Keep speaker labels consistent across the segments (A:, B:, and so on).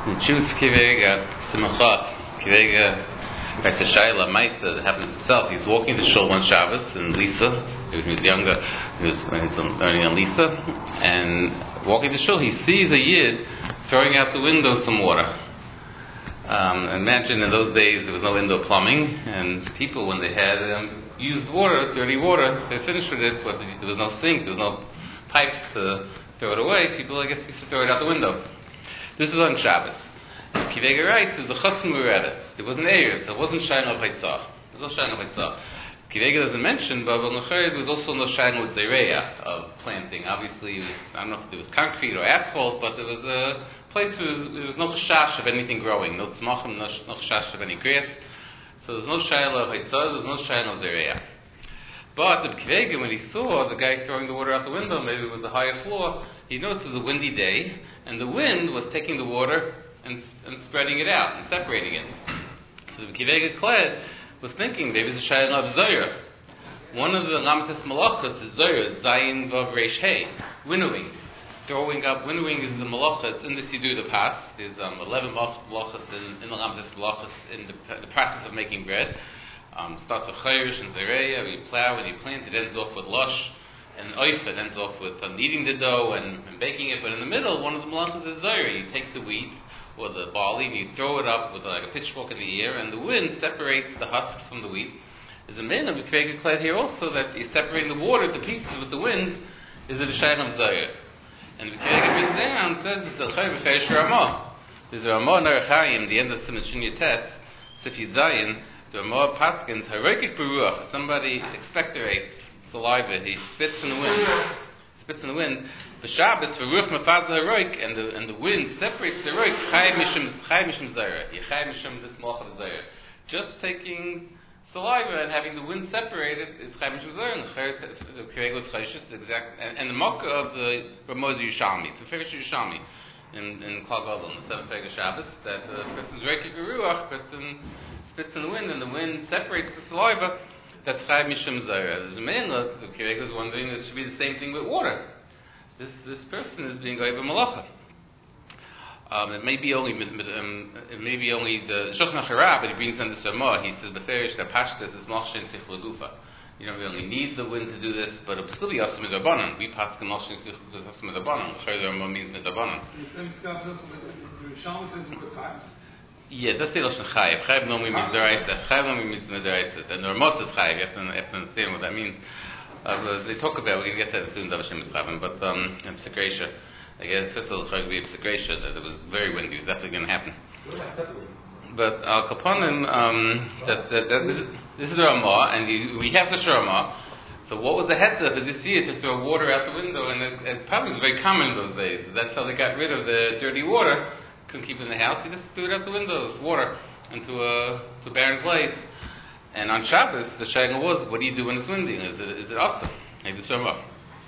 A: Choose Kivega Simcha Kivega back to Shaila Maisa that happens himself. He's walking to Shul one Shabbos in Lisa. When he was younger, when he was learning on Lisa, and walking to Shul, he sees a Yid throwing out the window some water. Imagine in those days there was no indoor plumbing, and people, when they had used water, dirty water, they finished with it, but there was no sink, there was no pipes to throw it away. People, I guess, used to throw it out the window. This was on Shabbos. Kivega writes, there's a Chatzim Uredes. It was an Erev, so it wasn't Shayin of Haitzah. It was no Shayin of Haitzah. Kivega doesn't mention, but there was also no Shayin with Zereya of planting. Obviously, I don't know if it was concrete or asphalt, but there was a place where there was no chashash of anything growing, no tzmachim, no chashash of any grass. So there's no Shayin of Haitzah, there's no Shayin of Zereya. But the Kivega, when he saw the guy throwing the water out the window, maybe it was a higher floor, he noticed it was a windy day, and the wind was taking the water and spreading it out and separating it. So the Kivega Kled was thinking maybe it's a Shayin of Zoyra. One of the Lamatis Malachas is Zoyra, Zayin Vav Reish Hey, winnowing. Throwing up, winnowing is the Malacha, it's in the Sidur the Pas. There's 11 Malachas in the Lamatis Malachas in the process of making bread. Starts with Chayrish and Zereya, where you plow and you plant, it ends off with Lush and Oif, it ends off with kneading the dough and baking it, but in the middle, one of the Malachas is Zoyra. You take the wheat or the barley, and you throw it up with like a pitchfork in the air, and the wind separates the husks from the wheat. There's a min of Kivega Kled here also that you're separating the water to pieces with the wind. Is it a Shayin of Zoyra? And the Kivega brings down, says it's a Chayyim B'Chayyish Ramah. There's a Ramah Ner Chayyim, the end of Siman Shinya Tes, Sif Yitzayin, the Ramah Paskins, Harokik Beruach, somebody expectorates saliva, he spits in the wind. The Shabbos for Ruach Mafaz Haroik, and the wind separates the Haroik. Chai Mishum Zaira. Yechai Mishum this Malach of Zaira. Just taking saliva and having the wind separated is Chai Mishum Zaira. And the Kivega was Chayshis, exact. And the Makkah of the Ramaz Yushami. It's a Ferish Yushami in Klal Gadol, in the 7th Peg of Shabbos, that the person's Reikik Ruach, person spits in the wind, and the wind separates the saliva. That's Chai Mishum Zaira. There's a man, the Kivega was wondering, this should be the same thing with water. This person is being Goyva Malacha. It may be only the Shulchan Aruch, but he brings on this Ramah. He says Beferish that Pashtus is Malchin Sich Lagufa. You don't really need the wind to do this, but it will still be Asim Midabanan. We pass the Malchin Sich because Asim Midabanan. The Ramah means Midabanan. Yeah, that's the Lashon Chayiv. Chayiv normally means Deraisa. Chayiv normally means Deraisa. And the Ramah is Chayiv. You have to understand what that means. They talk about, we're going to get to that soon, but in Psikresha, I guess first of all, it's going to be a Psikresha, that it was very windy, it was definitely going to happen. But Al Kaponim, this is the Ramah, and we have such a Ramah. So what was the hetzah for this year to throw water out the window? And it probably was very common in those days. That's how they got rid of the dirty water. Couldn't keep it in the house, you just threw it out the window, water, into a barren place. And on Shabbos, the shaila was, what do you do when it's windy? Is it awesome? Maybe it's Ramah.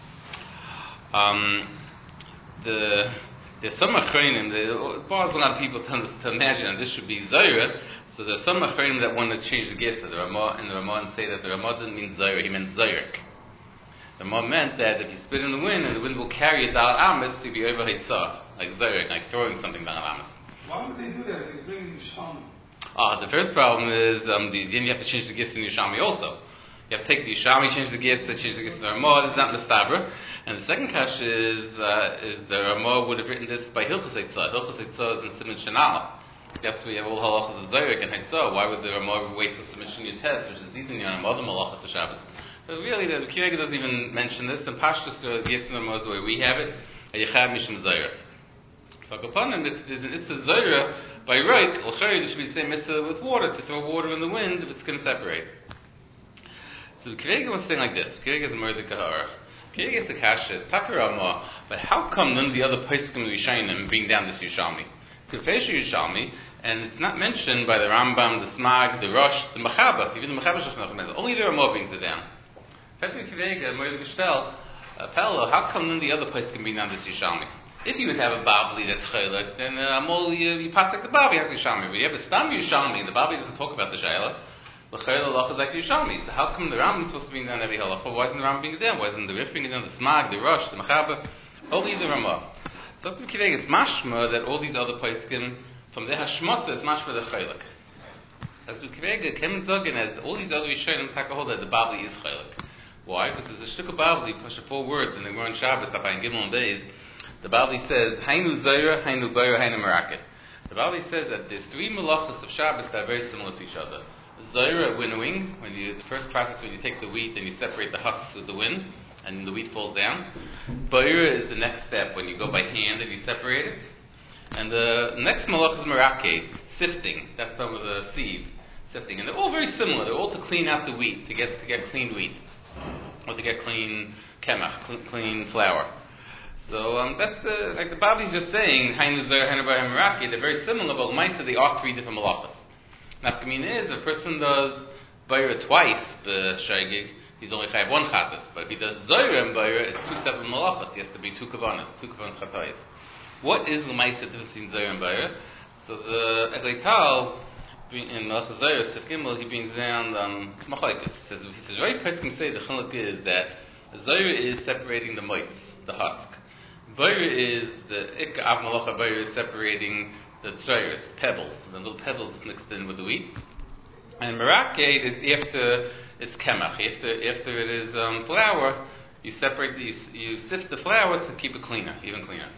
A: There's some achronim, it bothers a lot of people to imagine that this should be Zoyra, so there's some achronim that want to change the gist of the Ramah and say that the Ramah didn't mean Zoyra, he meant Zoyrik. The Ramah meant that if you spit in the wind, and the wind will carry it down Amis, you'll be over Hitzah, like Zoyrik, like throwing something down Amis.
B: Why would they do that? He's bringing the Shami.
A: The first problem is then you have to change the gist in the Yishami also. You have to take the Yishami, change the gist, change the gist in the Ramah. It's not Mistabra. And the second kash is the Ramah would have written this by Hilchos Eitzah. Hilchos Eitzah is in Siman Shanal. That's where you have all halachas of Zoyrik and Eitzah. Why would the Ramah wait till Siman Shin Yates, which is Dizin Yonam, other malachas to Shabbos? But really, the Kivega doesn't even mention this. And Pashtus, the gist in the Ramah is the way we have it. Yechad Mishum Zoyra. So upon him, it's a Zoyra. By right, Al-Khayr, there should be the same mitzvah with water, to throw water in the wind if it's going to separate. So the Kivega was saying like this. Kivega is a murder kahara. Kivega is the kasha, it's Takarama, but how come none of the other Pesachim Yishayim bring down this Yishami? It's a Fesha Yishami, and it's not mentioned by the Rambam, the Smag, the Rosh, the Machaba, even the Machaba Shachnach, only the Ramah brings it down. Fesach Kivega, murder Geshtel, Pella, how come none of the other Pesachim bring down this Yishami? If you would have a Babli that's Chaylik, then you pass like the Babli, like the Yishami. But you have a Stam Yishami, the Babli doesn't talk about the Shayla. The Chayla Lach is like the Yishami. So how come the Rambam is supposed to be down every halacha? Why isn't the Rambam being down? Why isn't the Rif being down? The Smag, the Rosh, the Machaba? Only the Ramah. Dr. Kiveg is mashma that all these other poskim, from their hashmata, it's mashma the chaylik. Dr. Kiveg came zogen as all these other Rishonim hold that the Bavli is chaylik. Why? Because there's a shtuk of Bavli, push 4 words in the Gemara on Shabbos, up in Gimel days. The Bavli says, Hainu Zayra, Hainu Bayra, Hainu Meraket. The Bavli says that there's 3 malachas of Shabbos that are very similar to each other. Zayra, winnowing, the first process when you take the wheat and you separate the husks with the wind, and the wheat falls down. Bayra is the next step when you go by hand and you separate it. And the next malach is Meraket, sifting. That's done with a sieve, sifting. And they're all very similar. They're all to clean out the wheat, to get clean wheat. Or to get clean kemach, clean flour. So that's like the Bavli's just saying, Hainu Zer, Hainu Bayra, Meraki, they're very similar, but Maisa they are 3 different malachas. Nafkamina is, if a person does Bayra twice, the Shaygig, he's only chayav 1 chatas. But if he does Zer and Bayra, it's 2 separate malachas. He has to be 2 kavanas chatayis. What is the Maisa difference between Zer and Bayra? So the Ezaital, in Malach Zayr, Sif Gimel, he brings down Smachaikas. He says, right person can say the chiluk is that Zayr is separating the mites, the husk. Bayr is the Ik Av Malacha Bayr is separating the tsayers, pebbles, the little pebbles mixed in with the wheat. And Meraket is after it's kemach, after it is flour, you separate, you sift the flour to keep it cleaner, even cleaner.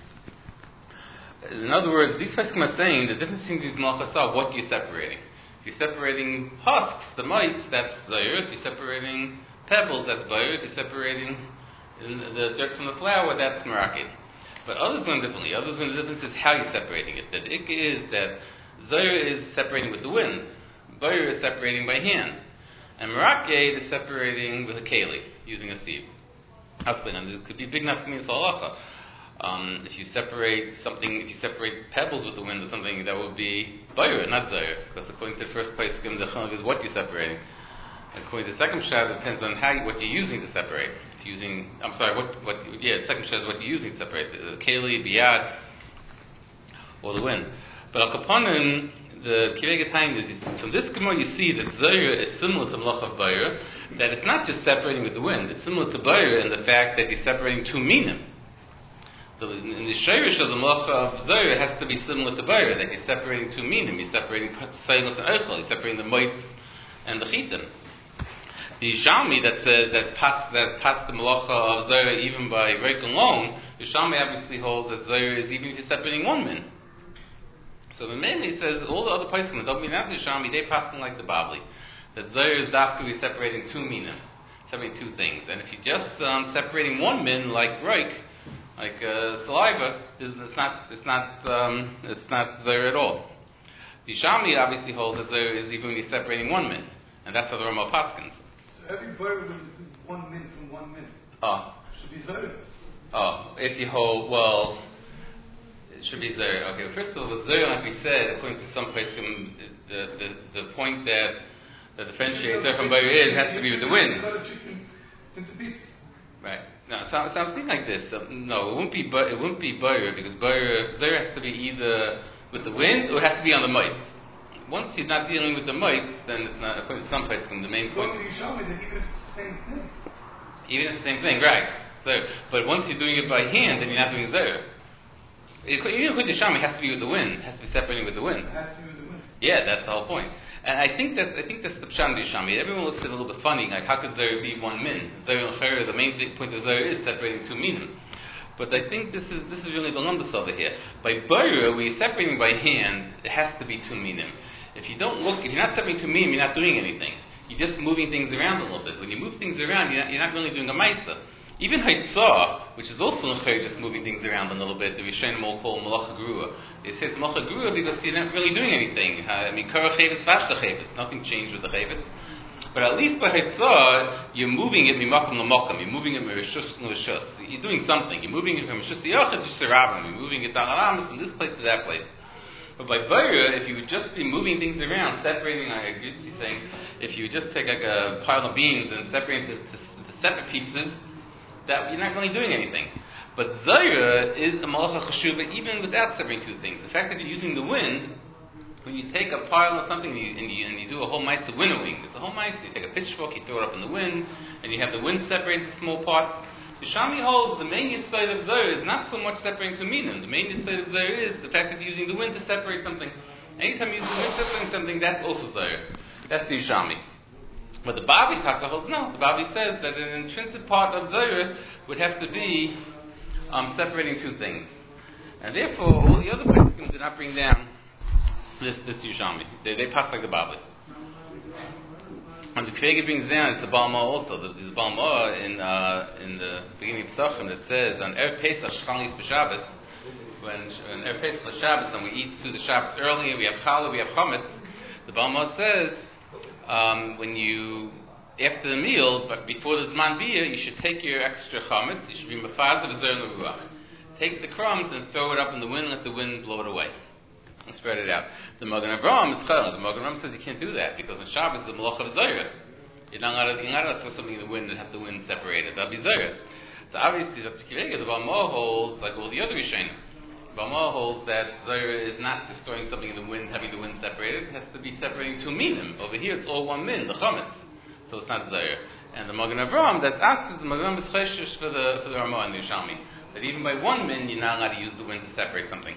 A: In other words, these Pesachim are saying the difference between these malachas are what you're separating. If you're separating husks, the mites, that's zayir. If you're separating pebbles, that's bayir. If you're separating the dirt from the flour, that's merakin. But others learn differently. Others learn the difference is how you're separating it. The ik is that zayir is separating with the wind. Bayir is separating by hand. And merakin is separating with a keli, using a sieve. And it could be big enough for me to halacha. If you separate pebbles with the wind or something, that would be bayr, not zayr, because according to the first place, the chiluk is what you're separating. According to the second shad, it depends on what you're using to separate. If you're using, the second shad is what you're using to separate, the keli, biyad, or the wind. But al kaponim, the Kiveg time is, from this Gemara you see that zayr is similar to malach of bayr, that it's not just separating with the wind, it's similar to bayr in the fact that you're separating 2 minim. So in the shayrish of the malacha of Zayr, it has to be similar to Bayr, that you're separating 2 minim, you're separating Sailus and Eichel, you're separating the mites and the chitim. The Yishalmi that says that's past the malacha of Zayr even by Reik alone, Yishalmi obviously holds that Zayr is even if you're separating 1 min. So the mainly says all the other places don't mean after Yishalmi, they pass like the Babli, that Zayr is dafka be separating 2 minim, separating 2 things. And if you're just separating 1 min like Reik, like saliva, it's not zayr at all. The Shami obviously holds that zayr is even when you're separating 1 min, and that's how the Rama paskins.
B: So every bird when it's 1 min from 1 min should be zayr.
A: If you hold, well, it should be zayr. Okay, well, first of all, with zayr, like we said, according to some places, the point that differentiates zayr from bayr is has to be with the wind.
B: Cut a chicken into pieces.
A: Right. No, so I'm thinking like this. No, it wouldn't be bayr because zayr has to be either with the wind or it has to be on the mites. Once you're not dealing with the mites, then it's not. According to some places, the main point.
B: You show me that even if it's the same thing.
A: Even if it's the same thing, right? So, but once you're doing it by hand, then you're not doing zayr. Even according to Shami, it has to be with the wind. It has to be separating with the wind.
B: It has to be with the wind.
A: Yeah, that's the whole point. And I think that's the pshat of Shami. Everyone looks at it a little bit funny, like how could zayr be 1 min? Zayr and chayr, the main point of zayr is separating 2 minim. But I think this is really the lumbus over here. By bayr, when you're separating by hand, it has to be 2 minim. If you're not separating 2 minim, you're not doing anything. You're just moving things around a little bit. When you move things around, you're not really doing a ma'isa. Even Haitzah, which is also just moving things around a little bit, the Rishonim all call Malacha Grua. It says Malacha Grua because you're not really doing anything. Kara Chavetz, Vashta Chavetz. Nothing changed with the Chavetz. But at least by Haitzah, you're moving it Mimakom Lamakam. You're moving it Mirishus L'Rishus. You're doing something. You're moving it from Rishus Yachid to Shirabim. You're moving it down Alamas from this place to that place. But by Bayra, if you would just be moving things around, separating, like you're saying, if you would just take like a pile of beans and separate it into separate pieces, that you're not really doing anything. But Zayra is a malacha cheshuva even without separating 2 things. The fact that you're using the wind, when you take a pile of something and you do a whole mice of winnowing, it's a whole mice, you take a pitchfork, you throw it up in the wind, and you have the wind separated into small parts. Yerushalmi holds the main yesod of Zohar is not so much separating two minim. The main yesod of Zohar is the fact that you're using the wind to separate something. Anytime you use the wind to separate something, that's also Zohar. That's the Yerushalmi. But the Bavi Taka holds no. The Bavi says that an intrinsic part of Zohar would have to be separating two things. And therefore, all the other poskim do not bring down this Yerushalmi. They pass like the Bavi. And the Kriega brings down, it's the Balma also. There's Balma in the beginning of Pesachim that says on Erev Pesach Shchalis b'Shabbos, when Erev Pesach Shabbos and we eat through the Shabbos early, we have challah, we have chametz. The Balma says when you after the meal, but before the Zman Biyah, you should take your extra chametz. You should be mafaz of the Ruach. Take the crumbs and throw it up in the wind, let the wind blow it away. And spread it out. The Magen Avraham is chayil. The Magen Avraham says you can't do that because on Shabbos is the malach of Zohar. You're not allowed to throw something in the wind and have the wind separated. That'll be Zohar. So obviously, the Balma holds like all the other Rishonim. Balma holds that Zohar is not just throwing something in the wind, having the wind separated. It has to be separating two minim. Over here, it's all one min, the chametz. So it's not Zohar. And the Magen Avraham, that's us, the Magen Avraham is cheshish for the Ramah and the Yerushalmi. That even by one min, you're not allowed to use the wind to separate something.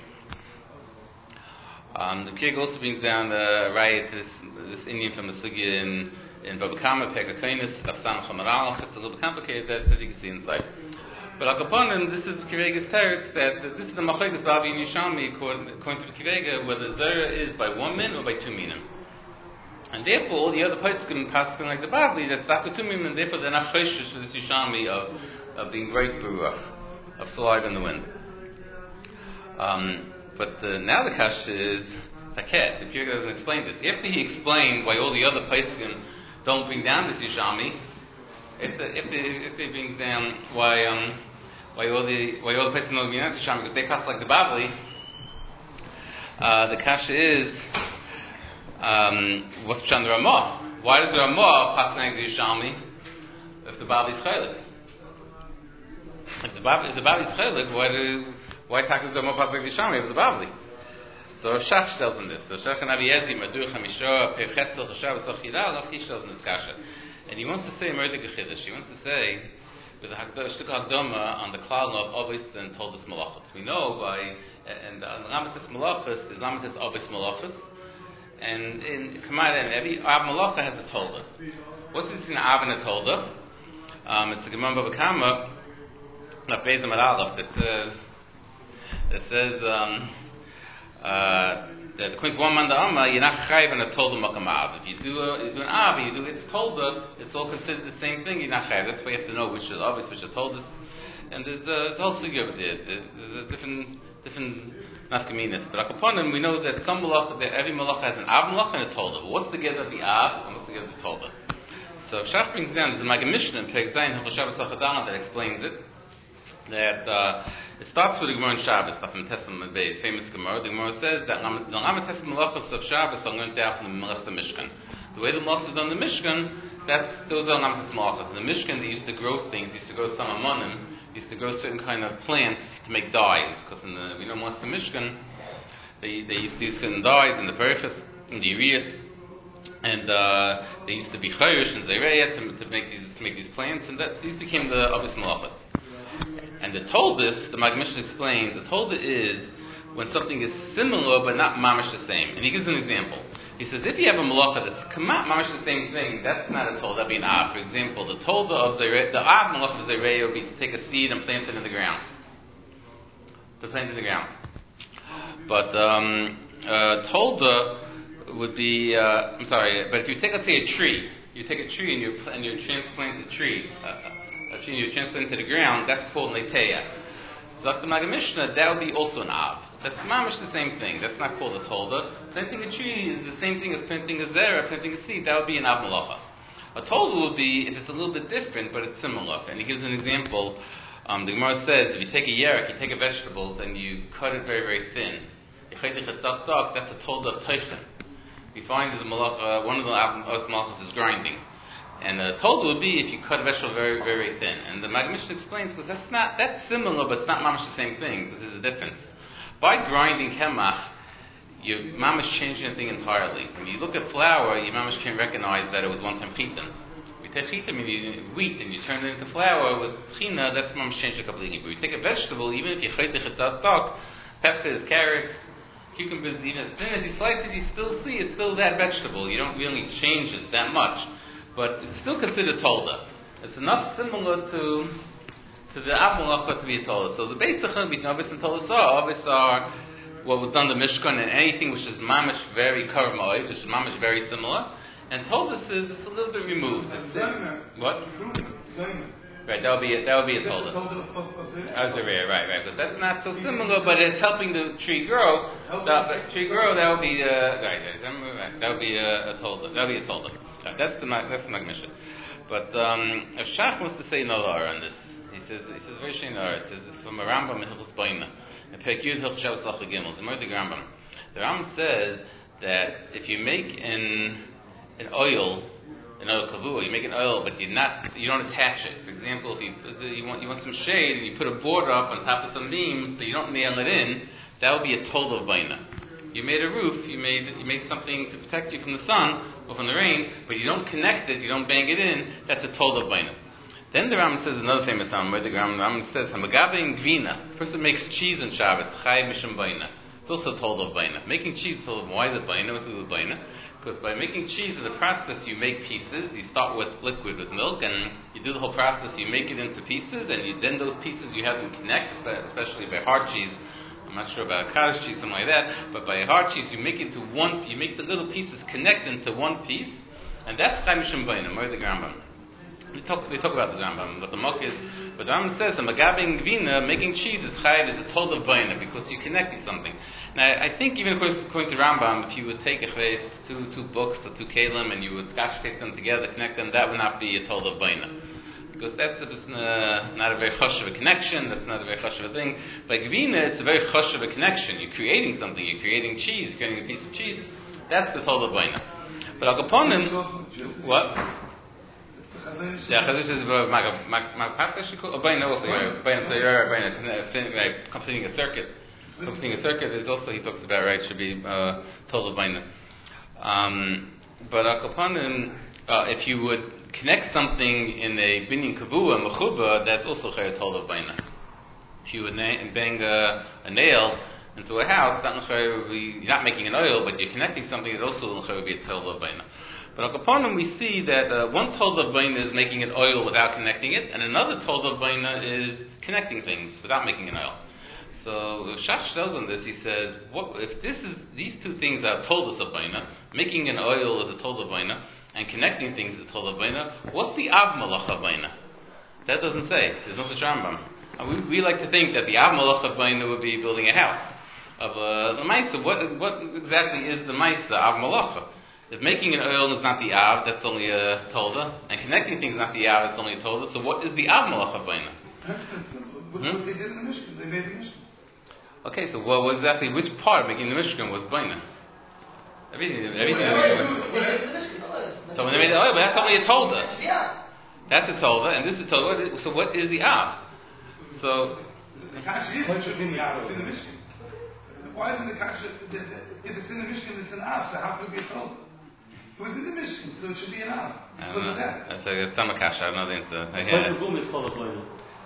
A: The Krieg also brings down the riot, this Indian from the Sugya in Baba Kama, Pekakainis, Afsan Chamaral. It's a little bit complicated that you can see inside. But Al Kaponim, this is Krieg's teretz, that this is the Machlekes Bavi and Yerushalmi, according to the Krieg, whether Zohar is by one min or by two minim. And therefore, all the other poskim passing like the Bavli, that's Daka two minim, and therefore they're not choshish for this Yerushalmi of being great beruach, of saliva in the wind. But now the kasha is taket. The Krieg doesn't explain this. After he explained why all the other poskim don't bring down this Yerushalmi, if they bring down why all the poskim don't bring down this Yerushalmi because they pass like the Bavli, the kasha is what's Pshan the Ramah? Why does the Ramah pass like the Yerushalmi if the Bavli is chaylik? If the Bavli is chaylik, why does the Ramah pass like the Yerushalmi if the Bavli? So Shach tells him this. So Shach and Abiezi, Madur Chamishah, Pechesel, Chashav, Sochidal, he tells him this kasha. And he wants to say Murdik Gechidish. He wants to say with a Shtuk Hagdoma on the cloud of Ovis and Toldos Malachos. We know by and Lamatis Malachos is Lamatis Ovis Malachos. And in Kamada and every Av Malacha has a Tolda. What's this in Av and a Tolda? It's the Gemara Bava Kama, not Beis Amar Aleph, that says that according to one man the Amma, you're not chayiv and a Tolda Makam Av. If you do an Av and you do its Tolda, it's all considered the same thing. You're not chayiv. That's why you have to know which is obvious, which is Toldas. And there's a whole figure over there. There's a different nafkaminas. But Akaponim, we know that some malacha, that every malacha has an Av malacha and a Tolda. But what's the get of the Av and what's the get of the Tolda? So Shach brings down, there's a Magen Mishnah in Perek Zayin Hilchot Shabbos Achadana that explains it. That it starts with the Gemara in Shabbos, from Tessim Bay's famous Gemara. The Gemara says that the Lamed Tessim Malachos of Shabbos are learned out from the Melech Mishkan. The way the Melech is on the Mishkan, those are Lamed Tessim Malachos. In the Mishkan, they used to grow things. They used to grow some amonim. Used to grow certain kind of plants to make dyes, because we know most of the Mishkan, they used to use certain dyes in the Berachos, in the Urias, and they used to be Chayush and Zayreya to make these plants, and these became the Obis Malachos. And the Toldas, the Magen Mishnah explains, the Tolda is when something is similar but not mamash the same. And he gives an example. He says, if you have a malacha that's mamash the same thing, that's not a Tolda, that'd be an Av. For example, the Tolda of the Av malacha of Zayreya would be to take a seed and plant it in the ground. But Tolda would be, but if you take, let's say, a tree, you take a tree and you transplant the tree, you transplant into the ground, that's called Neteya. So after Magen Mishnah, that would be also an Av. That's mamish the same thing. That's not called a Tolda. Planting a tree is the same thing as planting a zera, planting a seed. That would be an Av Malacha. A Tolda would be if it's a little bit different, but it's similar. And he gives an example. The Gemara says, if you take a yerek, you take a vegetables, and you cut it very, very thin. That's a Tolda of Teichen. We find that the Malacha, one of the Av Malachas is grinding. And the Tolda would be if you cut a vegetable very, very thin. And the Magen Mishnah explains, because that's similar, but it's not mamash the same thing, because there's a difference. By grinding kemach, your mamash changing the thing entirely. When you look at flour, your mamash can recognize that it was one time chitin. We take wheat and you turn it into flour with china, that's mamish change a couple of Hebrew. You take a vegetable, even if you chaytich it dark, peppers, carrots, cucumbers, even as thin as you slice it, you still see it's still that vegetable. You don't really change it that much, but it's still considered tolda. It's enough similar to the av malacha to be a tolda. So the basic between Avis and tolda are what was done the Mishkan and anything which is mamish very karmai, which is mamish very similar, and tolda is it's a little bit removed. What? Right, that would be a tolda. Azariah, right. But that's not so similar, but it's helping the tree grow. That would be right. That would be a tolda. That would be a tolda. Right, that's the Magmisha. But if Shach wants to say another on this, he says very shame He says it's from a Rambam in Hilchos Baina. In Perek Yud Hilchos Shabbos Lacha Gimel. It's more the Rambam. The Rambam says that if you make an oil kavua, you make an oil, but you don't attach it. For example, if you want some shade and you put a board up on top of some beams, but you don't nail it in, that would be a tol of baina. You made a roof, you made something to protect you from the sun or from the rain, but you don't connect it, you don't bang it in, that's a tol of baina. Then the Rambam says another famous Rambam, where the Rambam says, "Hamagabe gvina." A person makes cheese on Shabbos, chay mishum baina. It's also tol of baina. Making cheese is tol of. Why is it baina? What's it with baina? Because by making cheese in the process, you make pieces. You start with liquid, with milk, and you do the whole process. You make it into pieces, and then those pieces you have them connect, especially by hard cheese. I'm not sure about cottage cheese, something like that, but by hard cheese, you make it to one. You make the little pieces connect into one piece, and that's chay mishum baina. The Rambam. They talk about the Rambam, but the Mok is. But the Rambam says, "Magabing gvina, making cheese is chayav is a tol of baina because you connect something." Now, I think even according to Rambam, if you would take two books or two kalim and you would scotch tape them together, connect them, that would not be a tol of baina because that's not a very chosh of a connection. That's not a very chosh of a thing. By gvina, it's a very chosh of a connection. You're creating something. You're creating cheese. You're creating a piece of cheese. That's the tol of baina. But Al Kaponim, what? Yeah, this is completing a circuit. Completing a circuit is also, he talks about, right, should be total baina. But Akapanim, if you would connect something in a binyan kavua, mechuba, that's also chayat total baina. If you would bang a nail into a house, you're not making an oil, but you're connecting something, it also would be a total baina. But on Kaponim we see that one tol of baina is making an oil without connecting it, and another tol of baina is connecting things without making an oil. So Shach tells on this, he says, if these two things are tol of baina, making an oil is a tol of baina, and connecting things is a tol of baina, what's the av malacha baina? That doesn't say. There's no such Rambam. We like to think that the av malacha baina would be building a house. Of the Maisa, what exactly is the Maisa av malacha? If making an oil is not the av, that's only a tolda, and connecting things is not the av, it's only a tolda. So what is the av malacha baina?
B: What they did in the Mishkan, they made the Mishkan.
A: Okay, so which part of making the Mishkan was baina? Everything in the Mishkan. So when they made the oil, but that's only a tolda. That's a tolda, and this is a tolda. So what is the av? So
B: the kasha is it should be in the Mishkan. Why isn't the kasha? If it's in the Mishkan, it's an av. So how could it be a tolda? It was in the Mishkan, so it should be an av. Because of that.
A: That's a stomach kasha. I don't know the answer.
C: But the boom is called a boil.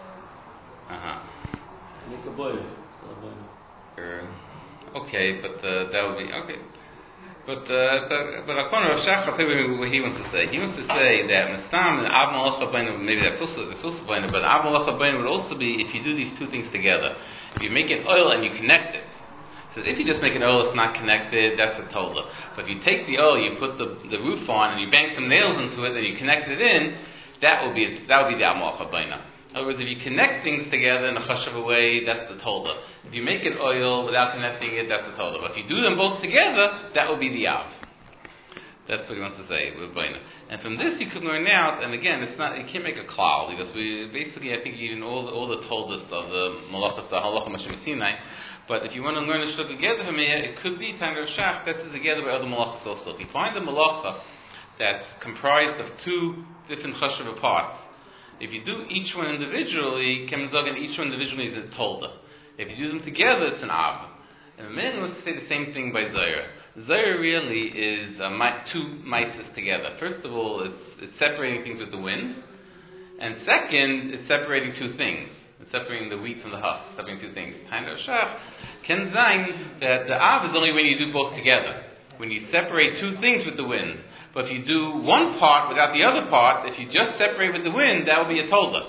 C: Make a boil. It's called a boil.
A: Okay, but that would be okay. But according to Rav Shach, I'll tell you what he wants to say. He wants to say that Mistam and Av Malacha Baina, maybe that's also Baina, but Av Malacha Baina would also be if you do these two things together. If you make an oil and you connect it. So if you just make an oil that's not connected, that's a tolda. But if you take the oil, you put the roof on, and you bang some nails into it, and you connect it in, that would be the Av Malacha Baina. In other words, if you connect things together in a chashav way, that's the tolda. If you make an oil without connecting it, that's the tolda. But if you do them both together, that will be the av. That's what he wants to say with baina. And from this you can learn out, and again, it's not, you can't make a klal, because we basically, I think even all the toldas of the malachas, the halacha Moshe Sinai. But if you want to learn a shul together from here, it could be Tangar Shach, this is together by other malachas also. If you find a malacha that's comprised of two different chashav parts, if you do each one individually, Kemzog, each one individually is a tolda. If you do them together, it's an av. And the man wants to say the same thing by Zohar. Zohar really is two mices together. First of all, it's separating things with the wind, and second, it's separating two things. It's separating the wheat from the husk, separating two things. Tainer Shach can zayin that the Av is only when you do both together. When you separate two things with the wind. But if you do one part without the other part, if you just separate with the wind, that will be a tolda.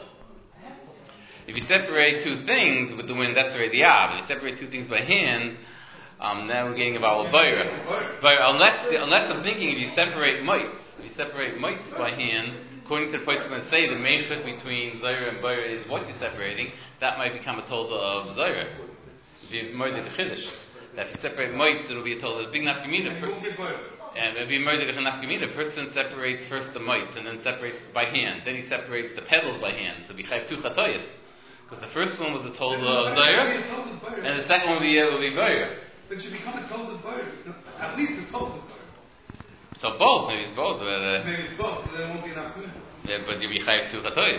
A: If you separate two things with the wind, that's already the Av. If you separate two things by hand, now we're getting about Bayra. Unless I'm thinking if you separate mites by hand, according to the person going to say the main fit between Zohar and Bayra is what you're separating, that might become a tolda of Zohar. If you murder the Chiddush. That if you separate mites, it'll be a tolda. Big nafkamina. And it'll be murder the nafkamina. A person separates first the mites and then separates by hand. Then he separates the petals by hand. So we have two chatoyas. Because the first one was the tolda of Zohar, and the second one will be Bayra.
B: But you become a tolda Bayra. At least a tolda Bayra.
A: So both, maybe it's both.
B: Maybe it's both, so there won't be enough good.
A: Yeah, but you'll be chayav two chatoyas.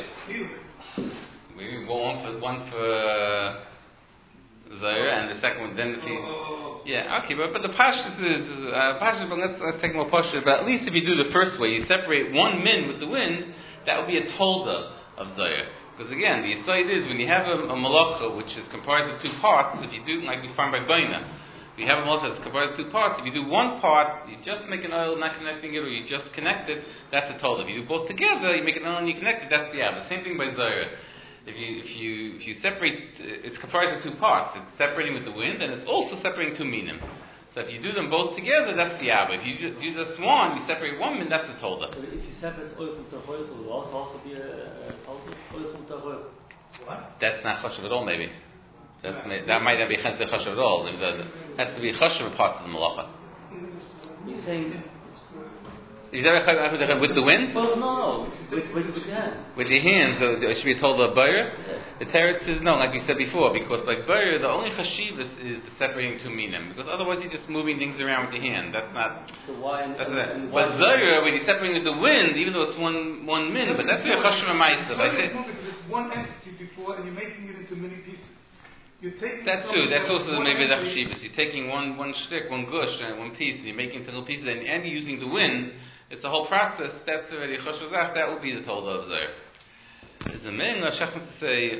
A: Maybe one for Zohar, and the second one then if you... Yeah, okay, but the pashtus is... but let's take more pashtus. But at least if you do the first way, you separate one min with the wind, that will be a tolda of Zohar. Because again, the aside is, when you have a malacha which is comprised of two parts, if you do, like we find by Baina, if you have a malacha that's comprised of two parts, if you do one part, you just make an oil, not connecting it, or you just connect it, that's a tolda. If you do both together, you make an oil and you connect it, that's the ab. The same thing by Zohar. If you separate, it's comprised of two parts. It's separating with the wind, and it's also separating two minim. So if you do them both together, that's the abba. If you do just one, you separate one min, that's the tolda.
C: So if you separate oil from tehoil, will also be a tolda? Oil from tehoil.
B: What?
A: That's not chashav at all, maybe. That might not be chashav at all. It has to be chashav part of the malacha.
C: You're saying...
A: Is that with the wind?
C: Well, no. With the hand.
A: With your hands, so it should be told a Bayr. The teretz says no, like we said before, because like Bayr, the only chashivas is the separating two minim, because otherwise you're just moving things around with your hand. That's not.
C: So why?
A: But Zohar, when you're separating with the wind, even though it's one min, but that's your chashiv ma'aser. Like
B: it's one entity before, and you're making it into many pieces.
A: That's true. That's also maybe the chashivas. You're taking one shtick, one gush, and one piece, and you're making it into little pieces, and you're using the wind. It's a whole process. That's already choshvazach. That will be the tolda of Zohar. There's a man Shachim to say,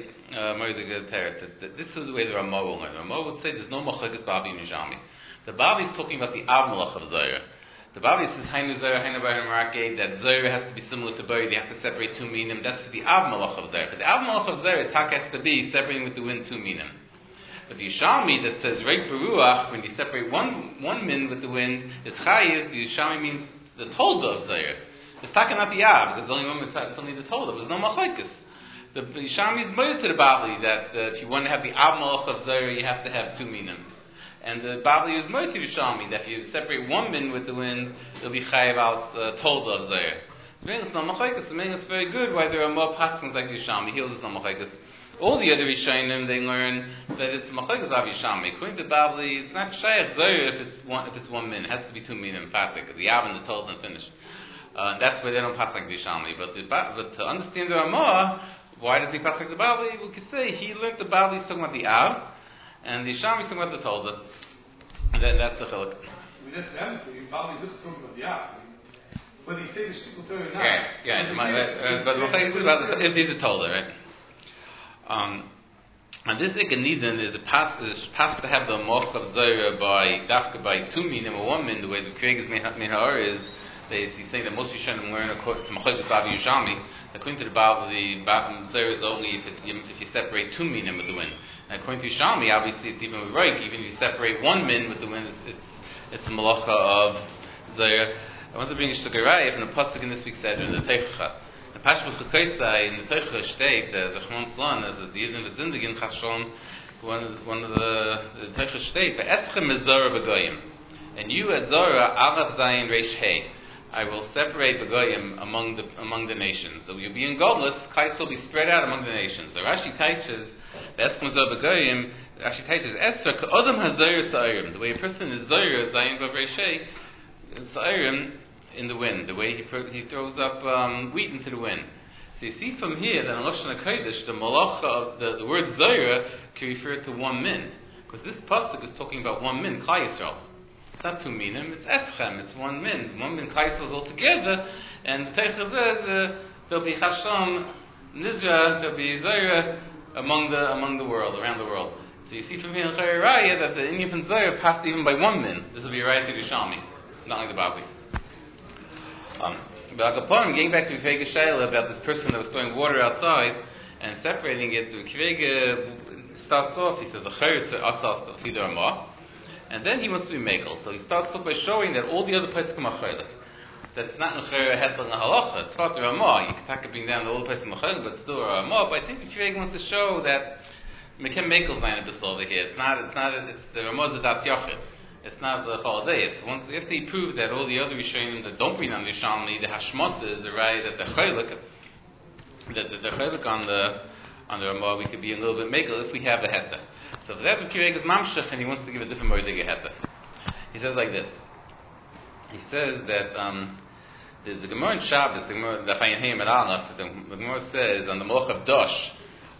A: this is the way the Ramah will learn. The Ramah would say there's no machagas Babi Nijami. The Babi is talking about the Av Malach of Zohar. The Babi says Hainu Zohar, Hainu Bahar Marake, that Zohar has to be similar to Bayr. They have to separate two minim. That's for the Av Malach of Zohar. But the Av Malach of Zohar, Tak has to be separating with the wind two minim. But the Yishami that says Reik Beruach, when you separate one min with the wind, is Chayiv. The Yishami means the tolda of Zohar. It's talking about the Av, because the only one it's only the tolda. There's no machlokes. The Yishami is moed to the Babli that if you want to have the Av Malach of Zohar, you have to have two minim. And the Babli is moed to Yishami that if you separate one min with the wind, it'll be chayav out tolda of Zohar. So it's no machlokes. The meaning is very good. Why there are more passings like Yishami. Heals is no machlokes. All the other Rishonim, they learn that it's machlokes of Yishami. According to Babli, it's not shayach Zohar if it's one min. It has to be two minim. Fatik. The Av and the tolda and finished. That's where they don't pass like Yishami. But to understand the Ramah, why does he pass like the Babli? We could say he learned the Babli is talking about the Av, and the Yishami is talking about the tolda. And then that's the chiluk.
B: That's the answer. Babli is talking about the Av. Whether you say the shtickle Torah or not.
A: Yeah. But if these are tolda, right? And this Ikanidin is passed to have the moch of Zohar by two minim or one min. The way the Kriegis Mehar is, he's saying that most Rishonim learn according to Machlokes Babi Yishami. According to the Babi, the Zohar is only if you separate two minim with the wind. And according to Yishami, obviously it's even with Reik. Even if you separate one min with the wind, it's the malacha of Zohar. I want to bring a shtukarayah from the pasuk in this week's Seder, the Teichcha. The Pashbul Chukaisai in the Teichcha state, Zachman Tzlan, as the Yidin V'Zindigin Chashon, one of the Teichcha state, Ve'eschem Mezorah B'goyim, and you at Zorah, Aleph Zayin Reish Hey, I will separate B'goyim among the nations. So you'll be in Golus, Kais will be spread out among the nations. So Rashi teaches, Ve'eschem Mezorah B'goyim, Rashi teaches, Esra K'odam HaZoyer Sa'irim, the way a person is Zoyer, Zayin Vav Reish Hey, Sa'irim, in the wind, the way he throws up wheat into the wind. So you see from here that in Lashon HaKodesh, the malacha of the word Zohar can refer to one min, because this pasuk is talking about one min, Klal Yisrael. It's not two minim, it's eschem, it's one min. One min kaisels all together, and the Teichel says there'll be Hasham, Nizra, there'll be Zohar among the world, around the world. So you see from here in Chayei Raya that the Indian from Zohar passed even by one min. This will be a Raya to Yerushalmi, not like the Babli. But Agapon, getting back to Kivega Shaila about this person that was throwing water outside and separating it, the Kivega starts off, he says, the Chayei Asas Fidar Amah, and then he wants to be Mekel. So he starts off by showing that all the other places come Achaylik. That's not Nechayei Hetzal Halacha, it's part of Ramah. You can bring down all the places Achaylik, but still Ramah. But I think the Kivega wants to show that Mekem Mekel Zayin Abyss over here. It's the Ramah Zadat Yachid. It's not the Chaladeis. Once if they prove that all the other Rishonim that don't bring on the Yerushalmi, the Hashmata is the right that the Chaylik on the Ramah, we could be a little bit Mekel if we have the Heta. So for that, Kivega is Mamshech, and he wants to give a different Moedige Heta. He says like this. He says that there's a Gemara in Shabbos, the Gemara Dafayim at Aleph. The Gemara says on the Moch of Dosh,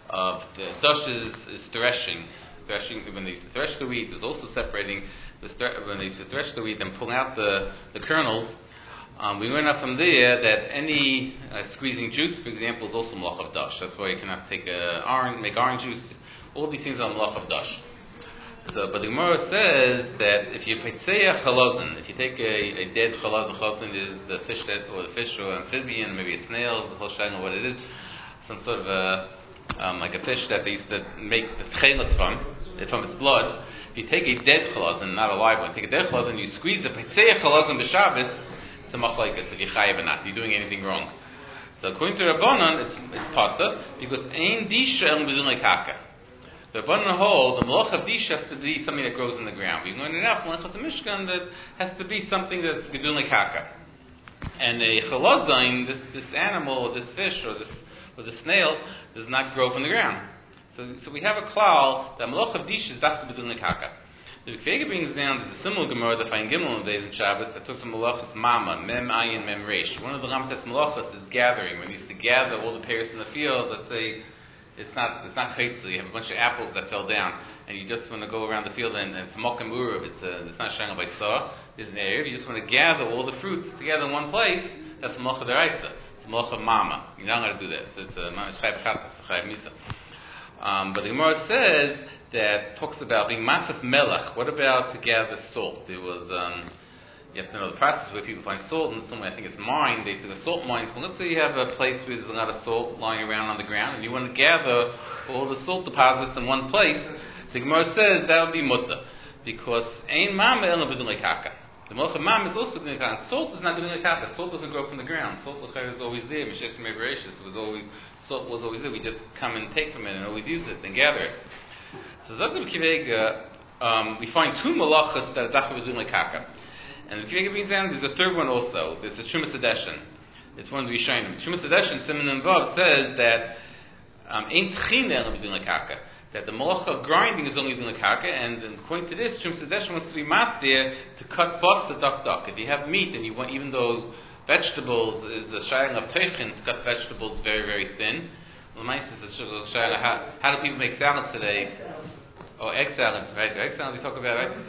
A: is threshing. When they used to thresh the wheat, there's also separating when they used to thresh the wheat and pulling out the kernels. We learn out from there that any squeezing juice, for example, is also Moch of Dosh. That's why you cannot take make orange juice. All these things are Moch of Dosh. So, but the Gemara says that if you peitzeya chalazon, if you take a dead chalazon is the fish or amphibian, maybe a snail, the whole shayla, what it is, some sort of like a fish that they used to make the tchelas from its blood. If you take a dead chalazon, not a live one, take a dead chalazon, you squeeze the peitzeya chalazon b'Shabbos, it's a machlokes, if you're chayav or not, you're doing anything wrong. So according to Rabbanan, it's pata because ein disha el b'dun lekaka. The Rabbanan hold the Malach of Dish has to be something that grows in the ground. We learned enough from Malach Mishkan that has to be something that's gedul lekaka. And a chalazain, this animal, or this fish, or this snail, does not grow from the ground. So we have a klal that Malach of Dish is dafka gedul lekaka. The Kivega brings down there's a similar Gemara that Fayin Gimel in the days of Shabbos that talks about Malachas Mama, Mem Ayin Mem Reish. One of the Ramses Malachas is gathering. When we used to gather all the pears in the field, let's say. It's not chaytzu. You have a bunch of apples that fell down, and you just want to go around the field and it's mokem uruv. It's not shayna by tzah. There's an area. You just want to gather all the fruits together in one place. That's malacha deraisa. It's malacha mama. You're not going to do that. It's chayv chatas, chayv misa. But the Gemara says that talks about being masaf melach. What about to gather salt? There was you have to know the process where people find salt, and somewhere I think it's mine, basically salt mines. But let's say you have a place where there's a lot of salt lying around on the ground, and you want to gather all the salt deposits in one place. The Gemara says that would be mutter, because ein mama elna b'dun lekaka. The malach of mama is also b'dun lekaka. Salt is not b'dun lekaka. Salt doesn't grow from the ground. Salt is always there. Salt was always there. We just come and take from it and always use it and gather it. So Zakh Kivega, we find two malachas that are dafka b'dun lekaka. And the Kivega brings down, there's a third one also. There's a Shumas Hadeshin. It's one of the Rishonim. Shumas Hadeshin, Simon and Vav, says that Ein Tchine El B'dun Lekaka. That the malacha of grinding is only B'dun Lekaka, and according to this, Shumas Hadeshin wants to be mat there to cut basa duck. If you have meat and you want, even though vegetables is a shayla of teichin, to cut vegetables very, very thin. L'mais is a shayla. How do people make salads today? Oh, egg salad, right? Egg salad we talk about, right?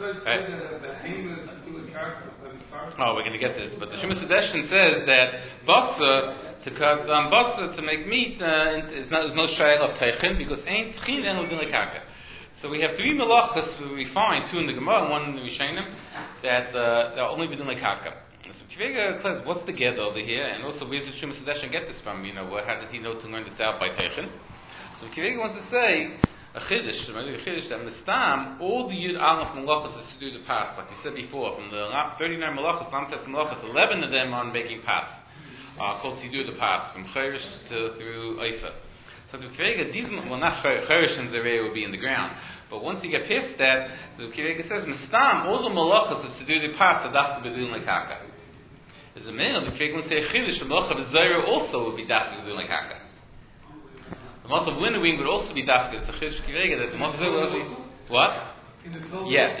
A: Oh, we're going to get to this. But the Shumas Hadeshin says that basa, to cut basa, to make meat, is no shayla of teichin, because ain't tchin and udin lekaka. So we have three melachas we find, two in the Gemara and one in the Rishonim, that are only udin lekaka. So Kivega says, what's the get over here? And also, where does Shumas Hadeshin get this from? How did he know to learn this out by teichin? So Kivega wants to say, a chiddush that mistam, all the yud aleph malachas is to do the pas, like we said before, from the 39 malachas, lamtes malachas, 11 of them are on making pas, called sidur the pas, from cherish through oifa. So the Kivega, these, well, not cherish and zereh will be in the ground, but once you get past that, the Kivega says, mistam, all the malachas is to do the pas, the dafka b'dun lekaka. As a man, the Kivega wants to say a chiddush, the malacha of zereh also will be dafka b'dun lekaka. The month of winnowing would also be dafka. It's a chidush Kivega that the month of what? Yeah.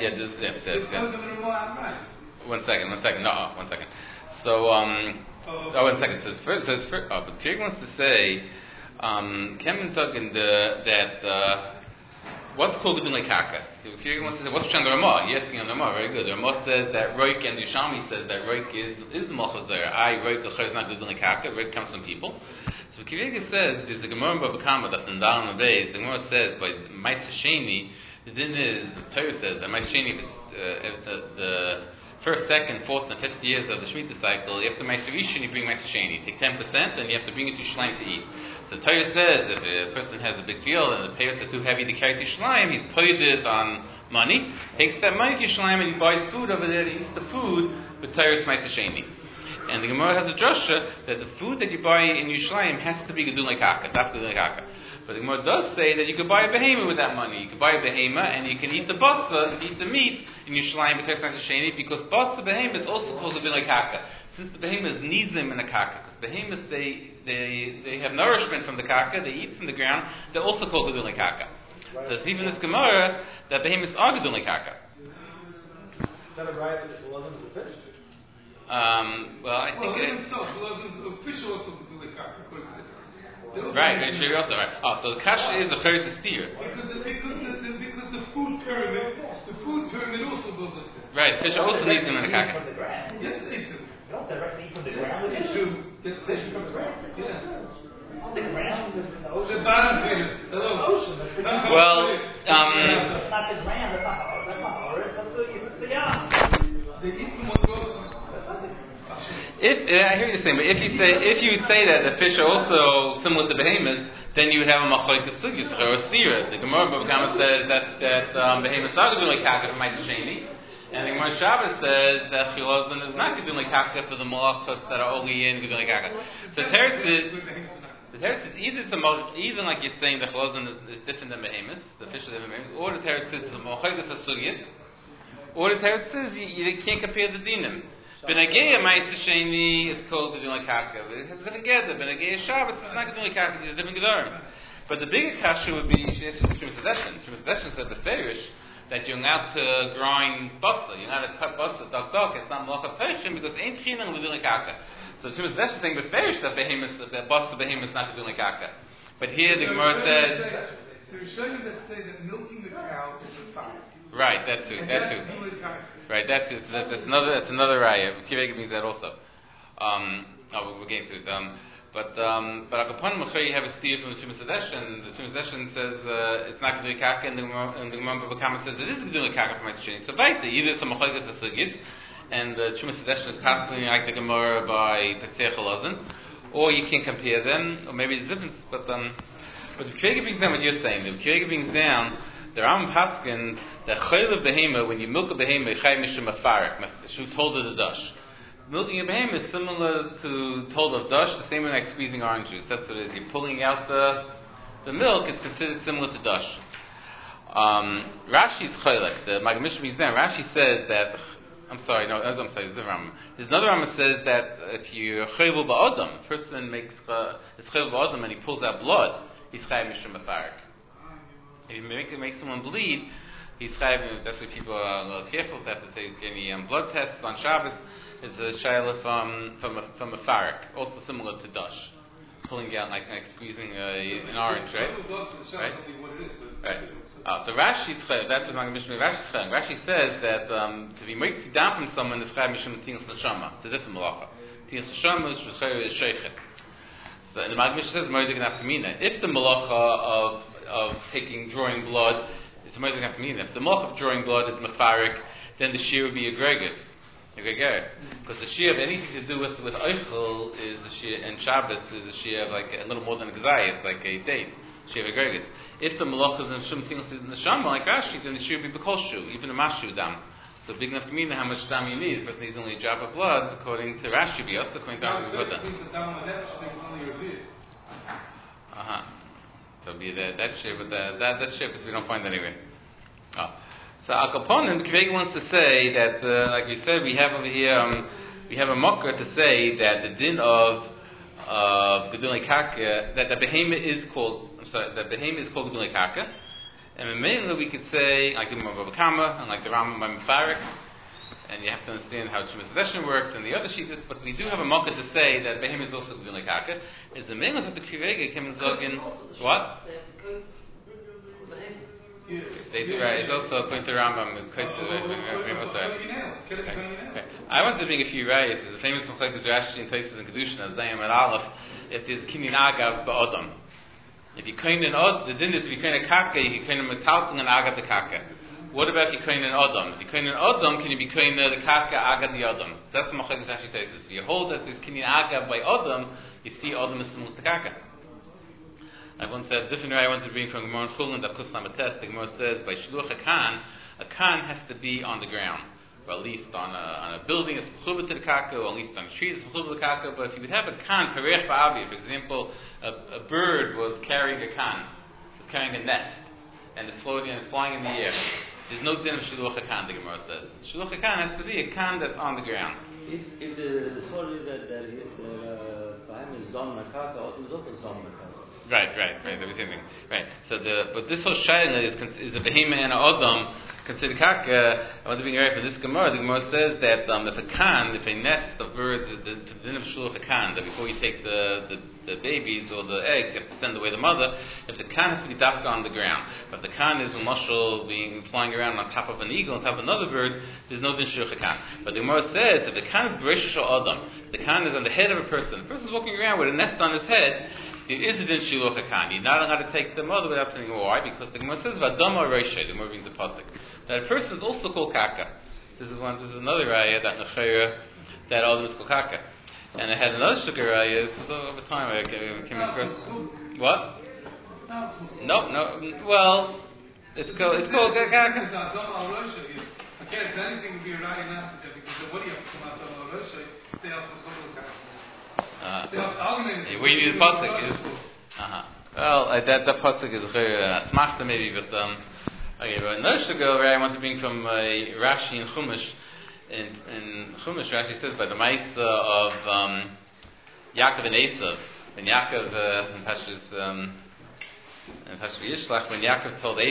A: One second. No, one second. So, one second. It says first. But Kivega wants to say, Kevin talking that what's called Gedulei Karka? If you want to say, what's Pshat the Ramah? You're asking on the Ramah, very good. The Ramah says that Roik and Yushalmi says that Roik is Malchus there. Roik is not Gedulei Karka. Roik comes from people. So Kivega says, there's a Gemara in Bava Kama that's in Dal and Beis. The Gemara says, by Ma'aser Sheni, the din is, the Torah says that Ma'aser Sheni is the first, second, fourth, and fifth years of the Shemitah cycle. You have to Ma'aser Rishon, you bring Ma'aser Sheni. You take 10%, and you have to bring it to Shleim to eat. So the Torah says if a person has a big field and the payers are too heavy to carry to Shleim, he's paid it on money, takes that money to Shleim, and he buys food over there, he eats the food with Torah's Ma'aser Sheni. And the Gemara has a drasha that the food that you buy in Yerushalayim has to be Gedulei Karka. That's Gedulei Karka. But the Gemara does say that you could buy a behemoth with that money. You could buy a behemoth and you can eat the basa, eat the meat in Yerushalayim with Torah's Ma'aser Sheni, because basa behemoth is also called Gedulei Karka. Since the behemoth needs them in the karka, because behemoths they have nourishment from the karka, they eat from the ground, they're also called Gedulei Karka. So it's even this Gemara that behemoths are Gedulei Karka.
D: Is that a right that wasn't a fish?
A: Well, I think
B: fish also do like karka.
A: Right, sure, also right. Oh, so the kasha is a chayr to steer.
B: Because the food pyramid also goes like this.
A: Right, fish also needs them in the karka.
B: Yes, they do.
D: You don't directly eat from the ground.
B: They do.
D: Get fish from the ground.
B: Yeah.
D: On the ground, in the ocean.
B: The bottom feeders.
D: Ocean.
A: Well,
D: it's not the ground. That's not horrid. That's the yam.
B: They eat from what goes.
A: I hear you saying, but if you say that the fish are also similar to behemoths, then you would have a machlokes sugis or a stira. The Gemara Bava Kama says that behemoths are Gedulei Karka for Ma'aser Sheni, and the Gemara Shabbos says that Chilazon is not Gedulei Karka for the malachos that are only in Gedulei Karka. So the teretz is either like you're saying the Chilazon is different than behemoths, the fish are different than behemoths, or the teretz is machlokes sugis, or the teretz is you can't compare the dinim. Benageya Ma'aser Sheni is called Gedulei Karka. It has a different gather. Benageya Shabbos is not Gedulei Karka. It's a different gedarim. But the bigger kasha would be Shemitah Session. Shemitah Session said the Ferish that you're allowed to grind basa. You're allowed to cut basa, dok. It's not malacha teichin because ain't chinam Gedulei Karka. So Shemitah Session is saying the Ferish that basa behemoth is not Gedulei Karka. But here the Gemara says.
B: There are shayim that say that milking the cow is a fire.
A: Right, that too. Right, that's another raya. Kivega means that also. We're getting to it. But upon Machar you have a steer from the Shemitah Session. The Shemitah Session says it's not Gedulei Karka, and the Gemara Bava Kama says it is Gedulei Karka for Ma'aser Sheni. So either it's a machlokes sugis, and the Shemitah Session is passing like the Gemara by Petzei Chalazon, or you can compare them, or maybe there's difference. But the Kivega brings down what you're saying. The Kivega brings down. The Ram Paskin, the chayil of behema, when you milk a behema, chay mishum afarik, shu told of the dash. Milking a behema is similar to told of dash, the same way like squeezing orange juice. That's what it is. You're pulling out the milk, it's considered similar to dash. Rashi's chaylek, the Maggid Mishnah brings down, Rashi says that, this is the Ram. There's another Ram that says that if you're chayil ba'odam, a person is chayil ba'odam and he pulls out blood, he's chay mishum afarik. If you make someone bleed, he's chayav. That's why people are a little careful. They have to take any blood tests on Shabbos. It's a shayla from a farik, also similar to dash, pulling out like squeezing an orange, right? Right. So Rashi's chayav. That's what Maggid Mishnah Rashi's chayav. Rashi says that to be made down from someone is chayav mishum tinas neshama. It's a different malacha. Tinas neshama is sheichet. So the Maggid Mishnah says moedik nafkamina. If the malacha of drawing blood, it's amazing enough to mean. If the malach of drawing blood is mafarik, then the shear would be a gregus. Because the shear of anything to do with oichel is the shear, and Shabbos is the shear of like a little more than a gazai, it's like a date, shear of a gregus. If the malach is in shum tingos in the shama, like Rashi, then the shear would be bekol shu, even a mashu dam. So big enough to mean how much dam you need. The person needs only a drop of blood, according to Rashi, but also according to Rashi. So be that shape, but that shape is we don't find anywhere. So our component, Kveg wants to say that, like we said, we have over here, we have a mocker to say that the din of Gedulei Karka, that the behemoth is called Gedulei Karka, and mainly we could say like the Bava Kama and like the Rambam by Mefarik, and you have to understand how Shemitah Session works and the other sheetas, but we do have a mocker to say that behemoth is also Gedulei Karka. Is the main of the Kveg came in Zogin what? It's also according to Rambam. I wanted to bring a few rayas. There's a famous Machlekes Rashi and Tosfos and Kedushin as Zayim and Aleph. If there's kinyan agav ba'odam, if you koin an od, the din is if you koin a kaka, you koin a metalton and agav the kaka. What about if you koin an odam? If you koin an odam, can you be koin the kaka agav the odam? So that's the Machlekes Rashi Tosfos. If you hold that there's kinyan agav by odam, you see odam is smuch the kaka. I once said a different way I want to bring from Gemara and Chulin that Kuslam test. The Gemara says by shluch a kan has to be on the ground, or at least on a building it's mechuber to the kaka, or at least on a tree it's mechuber to the kaka. But if you would have a kan perech ba'avi, for example, a bird was carrying a kan, was carrying a nest, and it's floating and it's flying in the air. There's no din of shluch a kan. The Gemara says shluch a kan has to be a kan that's on the ground.
C: If the story is that behind is zon nakaka, or is also zon nakaka.
A: Right. The same thing. Right. So but this whole shayla is a behemoth and an odom considered kaka. I want to bring right for this Gemara. The Gemara says that if a nest of birds, the din of shluch a kan, that before you take the babies or the eggs, you have to send away the mother. If the kan has to be dafka on the ground, but if the kan is a mushal flying around on top of an eagle, on top of another bird, there's no din shluch a kan. But the Gemara says if the kan is bereishis odom, the kan is on the head of a person. The person's walking around with a nest on his head. There is a din shiluch hakan. You're not allowed to take the mother without saying why, because the Gemara says v'adama reisha. The Gemara brings a pasuk that a person is also called kaka. This is another raya that nechayra that Adam is called kaka, and it has another shukar raya. This is over time I came across. What? No. Well, it's called kaka. I can't say anything to be a raya now because what do you have to come out of reisha? They also called kaka. Where you need the pasuk is well, that pasuk is smachta maybe, but okay. But another shugah I want to bring from Rashi and Chumash. In Chumash, Rashi says by the ma'isa of Yaakov and Esav, when Yaakov in Pashas Yishlach, when Yaakov told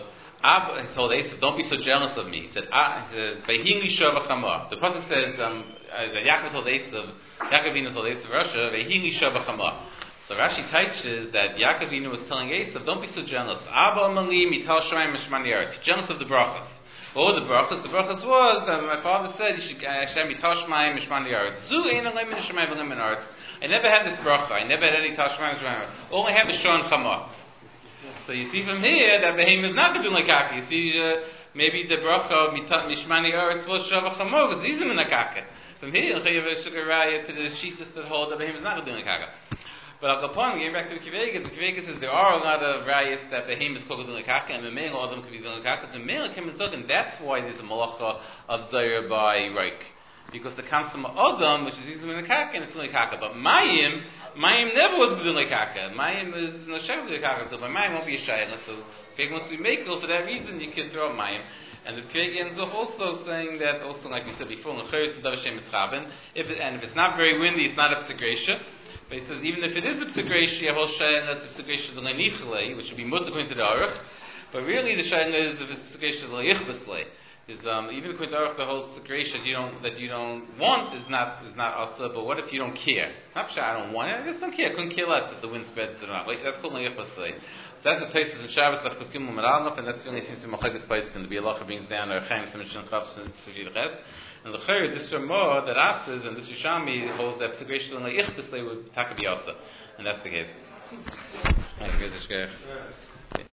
A: Esav, don't be so jealous of me. He said, "Vayhili shava chamor." The pasuk says that Yaakov told Esav. Yaakov Avinu told Esav Russia, "Vehini shava chama." So Rashi teaches that Yaakov Avinu was telling Esav, "Don't be so jealous. Abba Amali mital shamayim mishmani aretz." Jealous of the brachas. What were the brachas? The brachas was that my father said you should Hashem mital shamayim mishmani aretz. Zu ein alem min shamayim v'lem min aretz. I never had this bracha. I never had any tal shamayim mishmani aretz. All I have is shon chama. So you see from here that Behem is not doing like kaka. You see maybe the bracha of mishmani aretz was shava chama because these are minakaka. From here, you'll have a sugar raya to the sheetas that hold that behemoth is not doing kaka. But Al Kapon, getting back to the Kivegas says there are a lot of rayas that behemoth is called doing kaka, and the male all of them could be doing kaka. So male came and and that's why there's a malacha of zayir by Reik. Because the consummate Adam, which is easy in the kaka, and it's doing kaka. But Mayim never was doing kaka. Mayim is no shayla doing kaka, so by Mayim won't be a shayla. So if it wants to be makel, for that reason you can throw Mayim. And the Kveg ends up also saying that, also like we said before, if it's not very windy, it's not a p'sigresha. But he says even if it is a p'sigresha, you have that's a p'sigresha l'nichle, which would be mutter according to the aruch. But really the shayla is if it's p'sigresha l'yichbesle. Even according to the aruch, the whole p'sigresha that you don't want is not asa. But what if you don't care? Not sure I don't want it. I just don't care. I couldn't care less if the wind spreads it or not. Like, that's called l'yichbesle. That's the places in Shabbos of Kukim Umaralnaf, and that's the only seems to be Machagis Paiskin. The Bialacha brings down our Chaim Simon Chav Sivir Ches. And the Chayr, this Ramah that asks, and this Yishami holds that P'sigresha L'nei Ichbesle would Takabiyasa. And that's the case. Thank you,